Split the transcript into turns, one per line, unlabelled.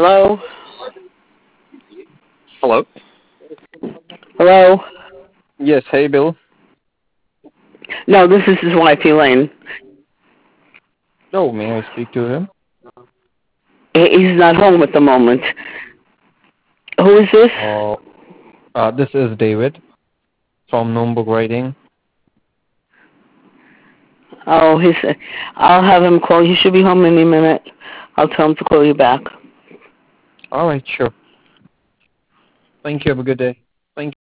Hello?
Hello?
Hello?
Yes, hey Bill.
No, this is his wife, Elaine.
Oh, may I speak to him?
He's not home at the moment. Who is this?
Uh, this is David from Notebook Writing.
Oh, I'll have him call. He should be home any minute. I'll tell him to call you back.
All right, sure. Thank you. Have a good day. Thank you.